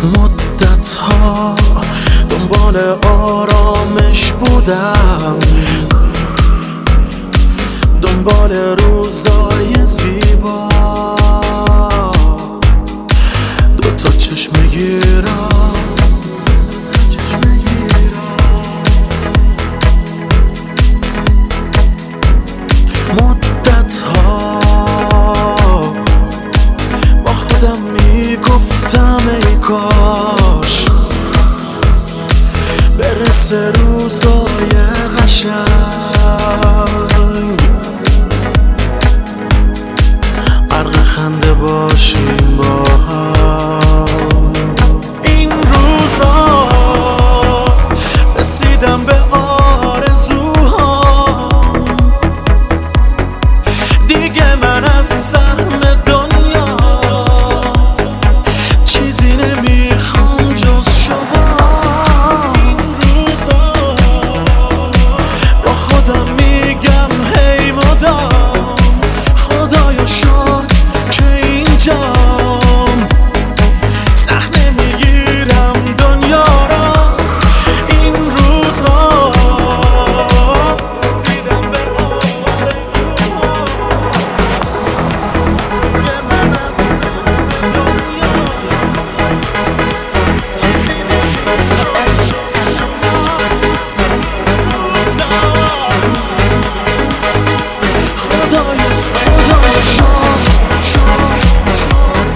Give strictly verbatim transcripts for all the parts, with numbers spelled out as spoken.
مدت ها دنبال آرامش بودم، دنبال روزای زیبا، دوتا چشم گیرم، مدت ها با خودم میگفتم ای کاش برسه روزای قشنگ، غرق خنده باشیم با هم. این روزا رسیدم به آرزوهام، دیگه من از سهم دنیا چیزی نمیخوام جز شما. این روزا با خودم میگم هی مدام خدایا شد که اینجام، سخت نمیگیرم دنیا را. این روزا رسیدم به آرزوهام، دیگه من از سهم دنیا چیزی نمیخوام جز شما. روزا خدایا خدایا شد شد شد.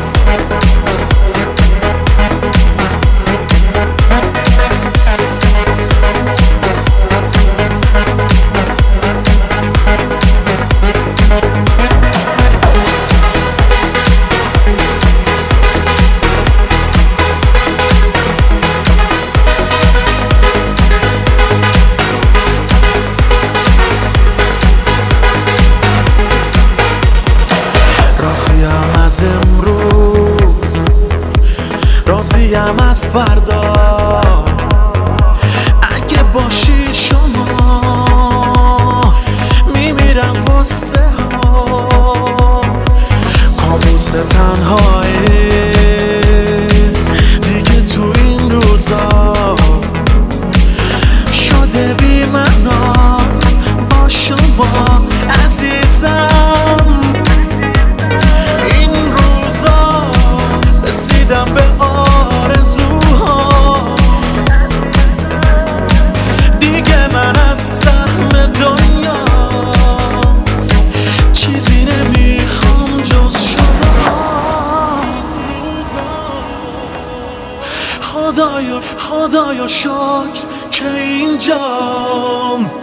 راضیم از امروز، راضیم از فردا، اگه باشی شما میمیرم قصه ها. کابوس تنهایی دیگه تو این روزا شده بی معنا با شما عزیزم. این روزا رسیدم به آرزوهام، دیگه من از سهم دنیا چیزی نمیخوام جز شما. خدایا خدایا شکر که اینجام،